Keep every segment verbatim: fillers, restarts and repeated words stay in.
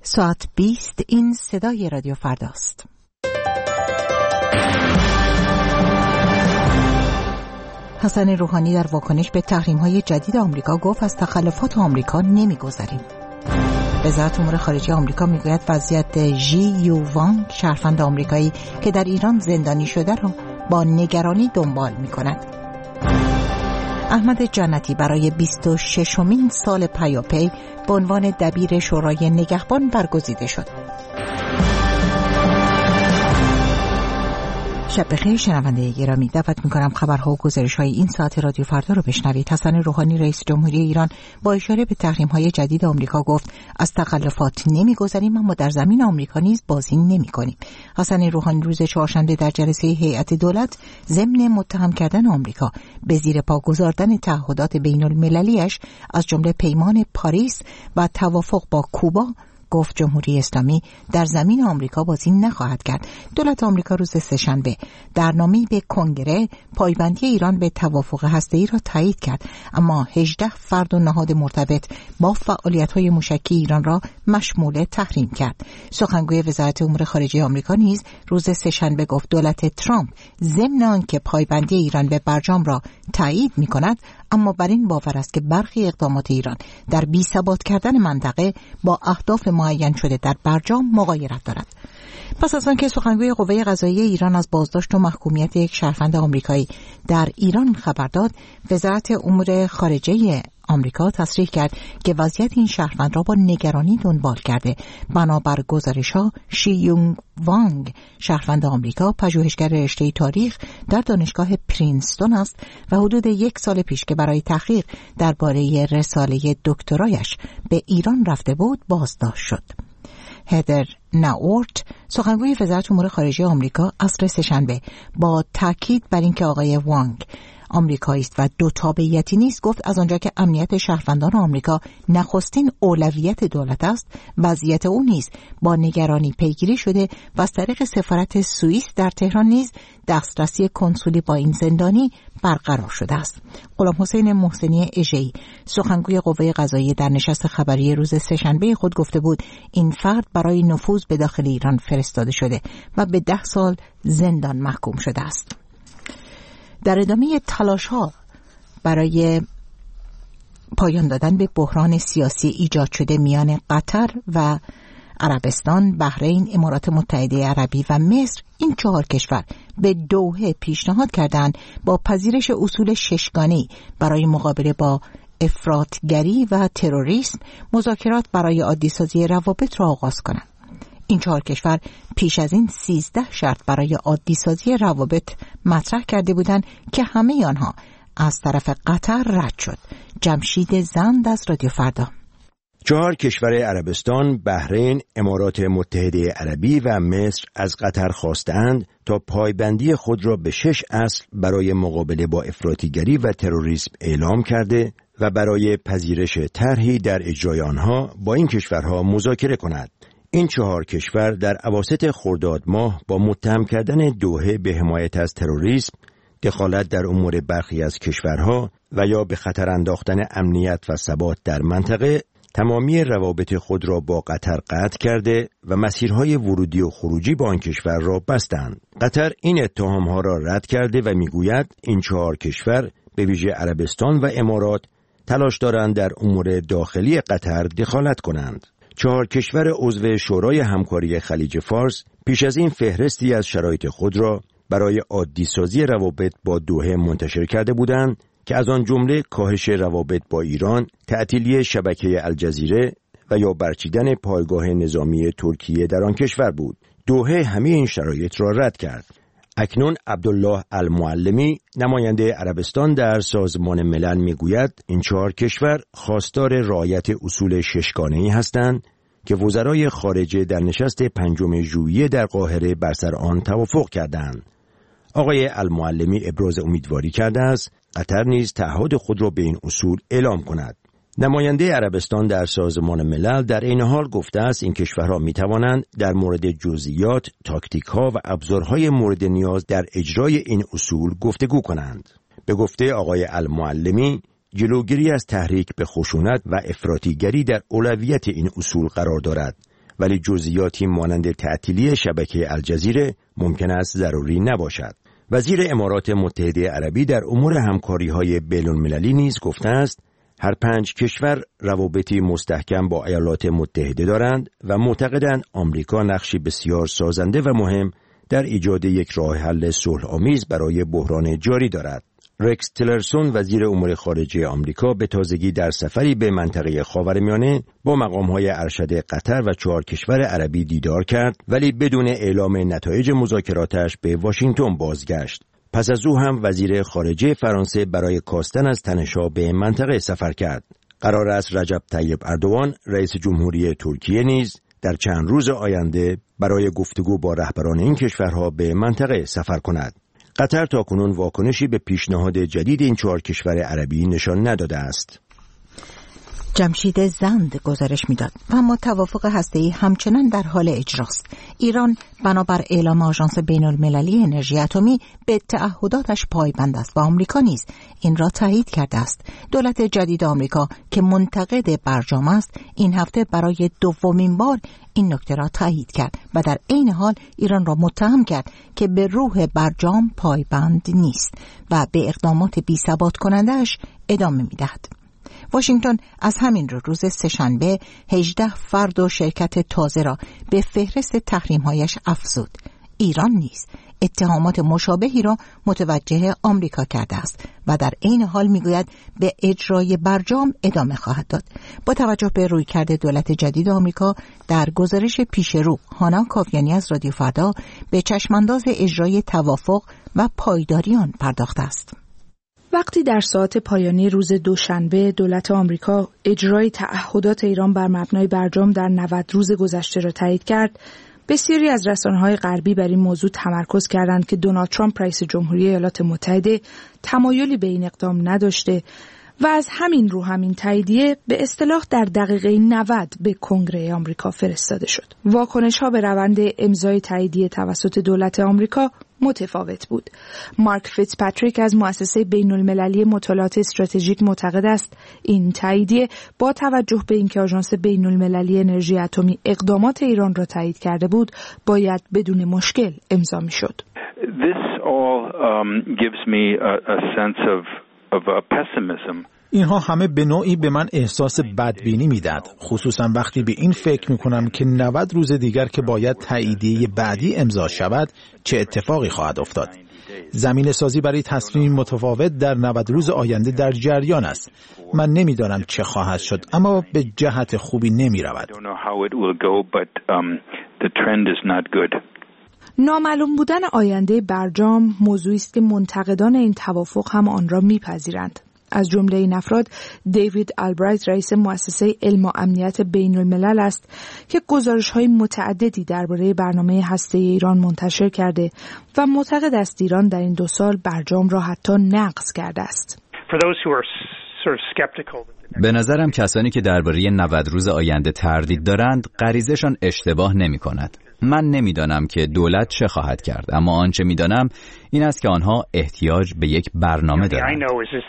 ساعت بیست این صدای رادیو فرداست. حسن روحانی در واکنش به تحریم‌های جدید آمریکا گفت از تخلفات آمریکا نمی‌گذریم. وزارت امور خارجه آمریکا میگوید وضعیت ژی یو وانگ شهروند آمریکایی که در ایران زندانی شده را با نگرانی دنبال می‌کند. احمد جنتی برای بیست و ششمین سال پیاپی به عنوان دبیر شورای نگهبان برگزیده شد. شب بخیر شنونده گرامی، دعوت می‌کنم خبرها و گزارش‌های این ساعت رادیو فردا رو بشنوید. حسن روحانی رئیس جمهوری ایران با اشاره به تحریم‌های جدید آمریکا گفت از تخلفات نمی‌گذریم اما در زمین آمریکا نیز بازی نمی‌کنیم. حسن روحانی روز چهارشنبه در جلسه هیئت دولت ضمن متهم کردن آمریکا به زیر پا گذاردن تعهدات بین‌المللی‌اش از جمله پیمان پاریس و توافق با کوبا گفت جمهوری اسلامی در زمین آمریکا بازی نخواهد کرد. دولت آمریکا روز سه‌شنبه در نامه‌ای به کنگره پایبندی ایران به توافق هسته‌ای را تایید کرد، اما هجده فرد و نهاد مرتبط با فعالیت‌های موشکی ایران را مشمول تحریم کرد. سخنگوی وزارت امور خارجه آمریکا نیز روز سه‌شنبه گفت دولت ترامپ ضمن آنکه پایبندی ایران به برجام را تایید می‌کند، اما بر این باور است که برخی اقدامات ایران در بی‌ثبات کردن منطقه با اهداف معین شده در برجام مغایرت دارد. پس از آنکه سخنگوی قوه قضاییه ایران از بازداشت و محکومیت یک شهروند آمریکایی در ایران خبر داد، وزارت امور خارجه آمریکا تصریح کرد که وضعیت این شهروند را با نگرانی دنبال کرده. بنابر گزارش‌ها شی یونگ وانگ شهروند آمریکا پژوهشگر رشته تاریخ در دانشگاه پرینستون است و حدود یک سال پیش که برای تحقیق درباره رساله دکترایش به ایران رفته بود بازداشت شد. هدر ناورت سخنگوی وزارت امور خارجه آمریکا عصر سه‌شنبه با تاکید بر اینکه آقای وانگ آمریکایی است و دو تابعیتی نیست گفت از آنجا که امنیت شهروندان آمریکا نخستین اولویت دولت است، وضعیت او نیز با نگرانی پیگیری شده و از طریق سفارت سوئیس در تهران نیز دسترسی کنسولی با این زندانی برقرار شده است. غلام حسین محسنی اژه‌ای سخنگوی قوه قضاییه در نشست خبری روز سه‌شنبه خود گفته بود این فرد برای نفوذ به داخل ایران فرستاده شده و به ده سال زندان محکوم شده است. در ادامه تلاش‌ها برای پایان دادن به بحران سیاسی ایجاد شده میان قطر و عربستان، بحرین، امارات متحده عربی و مصر، این چهار کشور به دوحه پیشنهاد کردند با پذیرش اصول ششگانه‌ای برای مقابله با افراطگری و تروریسم مذاکرات برای عادی‌سازی روابط را آغاز کنند. این چهار کشور پیش از این سیزده شرط برای عادی‌سازی روابط مطرح کرده بودند که همه آنها از طرف قطر رد شد. جمشید زند از رادیو فردا. چهار کشور عربستان، بحرین، امارات متحده عربی و مصر از قطر خواستند تا پایبندی خود را به شش اصل برای مقابله با افراطیگری و تروریسم اعلام کرده و برای پذیرش طرحی در اجرای آنها با این کشورها مذاکره کند. این چهار کشور در اواسط خرداد ماه با متهم کردن دوحه به حمایت از تروریسم، دخالت در امور برخی از کشورها و یا به خطر انداختن امنیت و ثبات در منطقه، تمامی روابط خود را با قطر قطع کرده و مسیرهای ورودی و خروجی با آن کشور را بستند. قطر این اتهامها را رد کرده و میگوید این چهار کشور به ویژه عربستان و امارات تلاش دارند در امور داخلی قطر دخالت کنند. چهار کشور عضو شورای همکاری خلیج فارس پیش از این فهرستی از شرایط خود را برای عادی‌سازی روابط با دوحه منتشر کرده بودند که از آن جمله کاهش روابط با ایران، تعطیلی شبکه الجزیره و یا برچیدن پایگاه نظامی ترکیه در آن کشور بود. دوحه همه این شرایط را رد کرد. اکنون عبدالله المعلمی نماینده عربستان در سازمان ملل میگوید این چهار کشور خواستار رعایت اصول ششگانه‌ای هستند که وزرای خارجه در نشست پنجم ژوئیه در قاهره بر سر آن توافق کردند. آقای المعلمی ابراز امیدواری کرده است قطر نیز تعهد خود را به این اصول اعلام کند. نماینده عربستان در سازمان ملل در این حال گفته است این کشورها می توانند در مورد جزئیات، تاکتیک‌ها و ابزارهای مورد نیاز در اجرای این اصول گفتگو کنند. به گفته آقای المعلمی، جلوگیری از تحریک به خشونت و افراطیگری در اولویت این اصول قرار دارد ولی جزئیاتی مانند تعطیلی شبکه الجزیره ممکن است ضروری نباشد. وزیر امارات متحده عربی در امور همکاری‌های بین‌المللی نیز گفته است هر پنج کشور روابطی مستحکم با ایالات متحده دارند و معتقدند آمریکا نقشی بسیار سازنده و مهم در ایجاد یک راه حل صلح‌آمیز برای بحران جاری دارد. رکس تیلرسون وزیر امور خارجه آمریکا به تازگی در سفری به منطقه خاورمیانه با مقام‌های ارشد قطر و چهار کشور عربی دیدار کرد ولی بدون اعلام نتایج مذاکراتش به واشنگتن بازگشت. پس از او هم وزیر خارجه فرانسه برای کاستن از تنش‌ها به منطقه سفر کرد. قرار است رجب طیب اردوغان رئیس جمهوری ترکیه نیز در چند روز آینده برای گفتگو با رهبران این کشورها به منطقه سفر کند. قطر تاکنون واکنشی به پیشنهاد جدید این چهار کشور عربی نشان نداده است. جمشید زند گزارش میداد و اما توافق هسته‌ای همچنان در حال اجراست. ایران بنابر اعلام آژانس بین‌المللی انرژی اتمی به تعهداتش پایبند است و آمریکا نیز این را تایید کرده است. دولت جدید آمریکا که منتقد برجام است این هفته برای دومین بار این نکته را تایید کرد و در عین حال ایران را متهم کرد که به روح برجام پایبند نیست و به اقدامات بی‌ثبات کننده‌اش ادامه می‌دهد. واشنگتن از همین رو روز سه‌شنبه هجده فرد و شرکت تازه را به فهرست تحریم‌هایش افزود. ایران نیز اتهامات مشابهی را متوجه آمریکا کرده است و در عین حال میگوید به اجرای برجام ادامه خواهد داد. با توجه به رویکرد دولت جدید آمریکا در گزارش پیشرو، هانا کاویانی از رادیو فردا به چشمانداز اجرای توافق و پایداری آن پرداخته است. وقتی در ساعات پایانی روز دوشنبه دولت آمریکا اجرای تعهدات ایران بر مبنای برجام در نود روز گذشته را تایید کرد، بسیاری از رسانه‌های غربی بر این موضوع تمرکز کردند که دونالد ترامپ رئیس جمهوری ایالات متحده تمایلی به این اقدام نداشته و از همین رو همین تاییدیه به اصطلاح در دقیقه نود به کنگره آمریکا فرستاده شد. واکنش‌ها به روند امضای تاییدیه توسط دولت آمریکا متفاوت بود. مارک فیتزپاتریک از مؤسسه بین‌المللی مطالعات استراتژیک معتقد است این تاییدیه با توجه به اینکه آژانس بین‌المللی انرژی اتمی اقدامات ایران را تایید کرده بود، باید بدون مشکل امضا می‌شد. This all um, gives me a, a sense of of a pessimism. اینها همه به نوعی به من احساس بدبینی میداد، خصوصا وقتی به این فکر میکنم که نود روز دیگر که باید تاییدیه بعدی امضا شود چه اتفاقی خواهد افتاد. زمین سازی برای تصمیم متفاوت در نود روز آینده در جریان است. من نمیدانم چه خواهد شد، اما به جهت خوبی نمی رود. نامعلوم بودن آینده برجام موضوعی است که منتقدان این توافق هم آن را میپذیرند. از جمله این افراد دیوید آلبرایت رئیس مؤسسه علم و امنیت بین الملل است که گزارش‌های متعددی درباره برنامه هسته‌ای ایران منتشر کرده و معتقد است ایران در این دو سال برجام را حتی نقض کرده است. به نظرم کسانی که درباره نود روز آینده تردید دارند غریزه‌شان اشتباه نمی‌کند. من نمیدانم که دولت چه خواهد کرد، اما آنچه میدانم این است که آنها احتیاج به یک برنامه دارند.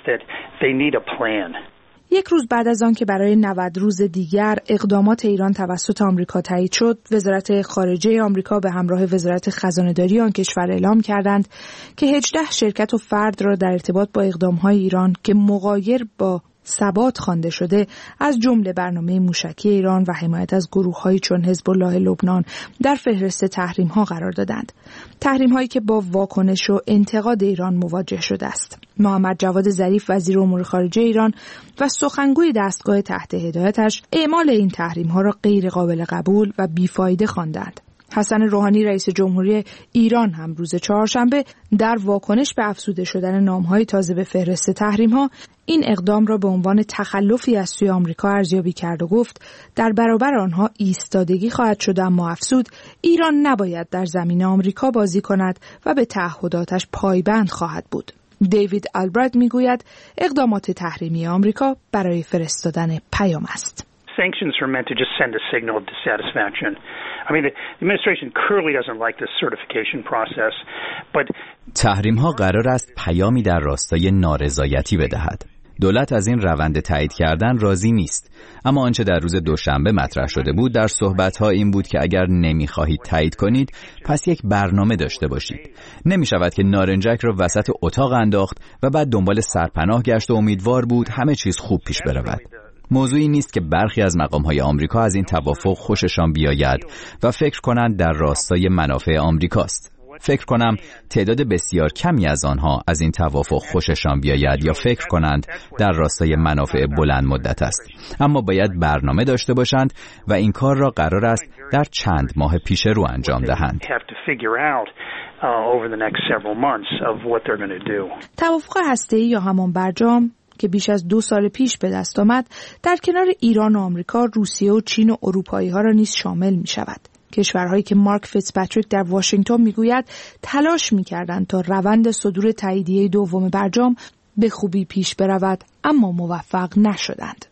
یک روز بعد از آن که برای نود روز دیگر اقدامات ایران توسط آمریکا تایید شد، وزارت خارجه آمریکا به همراه وزارت خزانه‌داری آن کشور اعلام کردند که هجده شرکت و فرد را در ارتباط با اقدام‌های ایران که مغایر با ثبات خوانده شده، از جمله برنامه موشکی ایران و حمایت از گروه‌هایی چون حزب الله لبنان در فهرست تحریم‌ها قرار دادند. تحریم‌هایی که با واکنش و انتقاد ایران مواجه شده است. محمد جواد ظریف وزیر امور خارجه ایران و سخنگوی دستگاه تحت هدایتش اعمال این تحریم‌ها را غیر قابل قبول و بیفایده خواندند. حسن روحانی رئیس جمهوری ایران هم روز چهارشنبه در واکنش به افزوده شدن نام‌های تازه به فهرست تحریم‌ها این اقدام را به عنوان تخلفی از سوی آمریکا ارزیابی کرد و گفت در برابر آنها ایستادگی خواهد شد، اما افزود ایران نباید در زمین آمریکا بازی کند و به تعهداتش پایبند خواهد بود. دیوید آلبرایت میگوید اقدامات تحریمی آمریکا برای فرستادن پیام است. Sanctions are meant to just send a signal of dissatisfaction. I mean, the administration clearly doesn't like this certification process, but تحریم ها قرار است پیامی در راستای نارضایتی بدهد. دولت از این روند تایید کردن راضی نیست. اما آنچه در روز دوشنبه مطرح شده بود در صحبت‌ها این بود که اگر نمی‌خواهید تایید کنید پس یک برنامه داشته باشید. نمی‌شود که نارنجک را وسط اتاق انداخت و بعد دنبال سرپناه گشت و امیدوار بود همه چیز خوب پیش برود. موضوعی نیست که برخی از مقام‌های آمریکا از این توافق خوششان بیاید و فکر کنند در راستای منافع آمریکاست. فکر کنم تعداد بسیار کمی از آنها از این توافق خوششان بیاید یا فکر کنند در راستای منافع بلند مدت است. اما باید برنامه داشته باشند و این کار را قرار است در چند ماه پیش رو انجام دهند. توافق هسته‌ای یا همان برجام که بیش از دو سال پیش به دست آمد در کنار ایران و آمریکا، روسیه و چین و اروپایی‌ها را نیز شامل می‌شود. کشورهایی که مارک فیتزپاتریک در واشنگتن میگوید تلاش می‌کردند تا روند صدور تاییدیه دوم برجام به خوبی پیش برود اما موفق نشدند.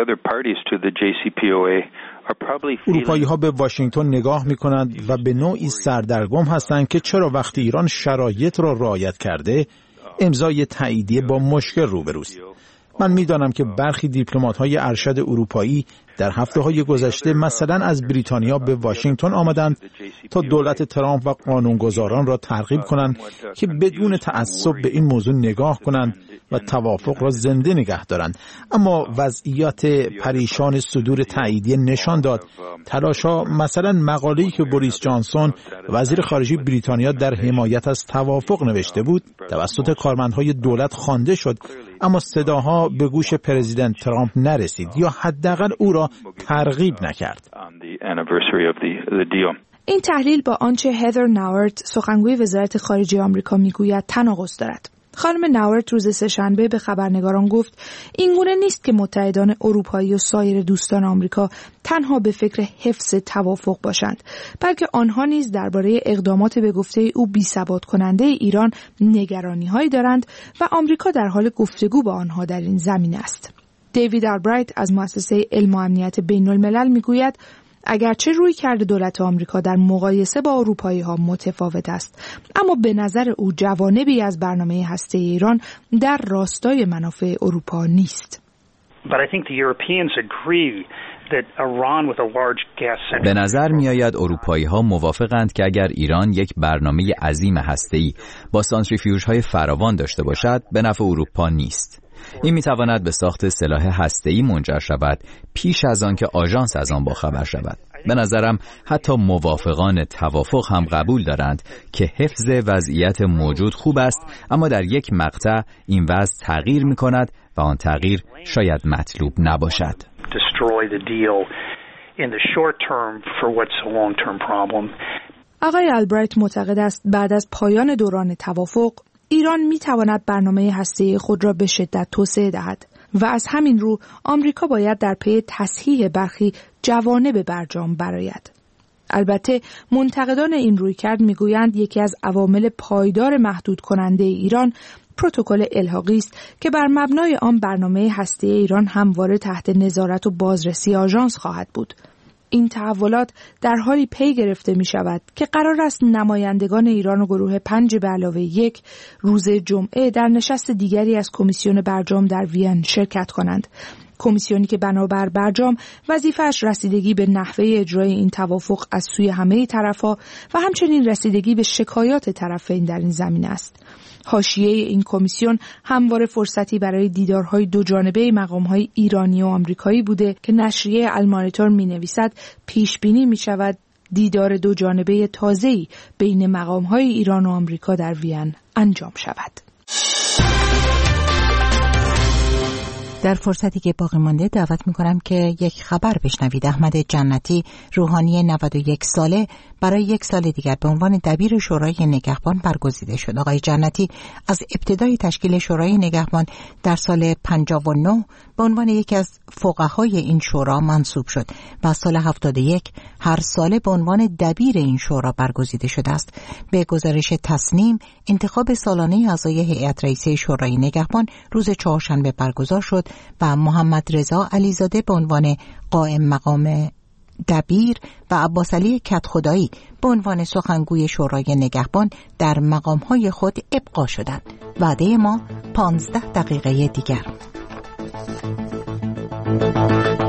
اروپایی‌ها به واشنگتن نگاه می‌کنند و به نوعی سردرگم هستند که چرا وقتی ایران شرایط را رعایت کرده امضای تاییدیه با مشکل روبروست. من می‌دانم که برخی دیپلمات‌های ارشد اروپایی در هفته‌های گذشته مثلا از بریتانیا به واشنگتن آمدند تا دولت ترامپ و قانونگذاران را ترغیب کنند که بدون تعصب به این موضوع نگاه کنند و توافق را زنده نگه دارند. اما وضعیت پریشان صدور تاییدیه نشان داد تلاش‌ها، مثلا مقاله‌ای که بوریس جانسون وزیر خارجه بریتانیا در حمایت از توافق نوشته بود توسط کارمندهای دولت خوانده شد، اما صداها به گوش پرزیدنت ترامپ نرسید یا حداقل او را ترغیب نکرد. این تحلیل با آنچه هدر ناورت سخنگوی وزارت خارجه آمریکا میگوید تناقض دارد. خانم ناورت روز سه‌شنبه به خبرنگاران گفت اینگونه نیست که متحدان اروپایی و سایر دوستان آمریکا تنها به فکر حفظ توافق باشند، بلکه آنها نیز درباره اقدامات به گفته او بی‌ثبات کننده ایران نگرانی‌هایی دارند و آمریکا در حال گفتگو با آنها در این زمینه است. دیوید آلبرایت از مؤسسه علم و امنیت بین الملل میگوید اگرچه روی کرده دولت آمریکا در مقایسه با اروپایی ها متفاوت است، اما به نظر او جوانبی از برنامه هسته ایران در راستای منافع اروپا نیست. به نظر می آید اروپایی ها موافقند که اگر ایران یک برنامه عظیم هسته‌ای با سانتریفیوژهای فراوان داشته باشد به نفع اروپا نیست. این میتواند به ساخت سلاح هسته‌ای منجر شود پیش از آن که آژانس از آن باخبر شود. به نظرم حتی موافقان توافق هم قبول دارند که حفظ وضعیت موجود خوب است، اما در یک مقطع این وضع تغییر می‌کند و آن تغییر شاید مطلوب نباشد. آقای البرایت معتقد است بعد از پایان دوران توافق ایران می تواند برنامه هسته‌ای خود را به شدت توسعه دهد و از همین رو آمریکا باید در پی تصحیح برخی جوانب برجام برآید. البته منتقدان این رویکرد میگویند یکی از عوامل پایدار محدود کننده ایران پروتکل الحاقی است که بر مبنای آن برنامه هسته‌ای ایران همواره تحت نظارت و بازرسی آژانس خواهد بود. این تحولات در حالی پی گرفته می شود که قرار است نمایندگان ایران و گروه پنج به علاوه یک روز جمعه در نشست دیگری از کمیسیون برجام در وین شرکت کنند. کمیسیونی که بنابر برجام وظیفه‌اش رسیدگی به نحوه اجرای این توافق از سوی همه طرف‌ها و همچنین رسیدگی به شکایات طرفین در این زمینه است. حاشیه این کمیسیون همواره فرصتی برای دیدارهای دو جانبه مقام‌های ایرانی و آمریکایی بوده که نشریه المانیتور می‌نویسد پیش بینی می‌شود دیدار دو جانبه تازه‌ای بین مقام‌های ایران و آمریکا در وین انجام شود. در فرصتی که باقی مانده دعوت می‌کنم که یک خبر بشنوید. احمد جنتی، روحانی نود و یک ساله، برای یک سال دیگر به عنوان دبیر شورای نگهبان برگزیده شد. آقای جنتی از ابتدای تشکیل شورای نگهبان در سال پنجاه و نه به عنوان یکی از فقهای این شورا منصوب شد و سال هفتاد و یک هر ساله به عنوان دبیر این شورا برگزیده شده است. به گزارش تصنیم، انتخاب سالانه اعضای هیئت رئیسه شورای نگهبان روز چهارشنبه برگزار شد و محمد رضا علیزاده به عنوان قائم مقام دبیر و عباس علی کدخدایی به عنوان سخنگوی شورای نگهبان در مقام‌های خود ابقا شدند. وعده ما پانزده دقیقه دیگر. شنوید.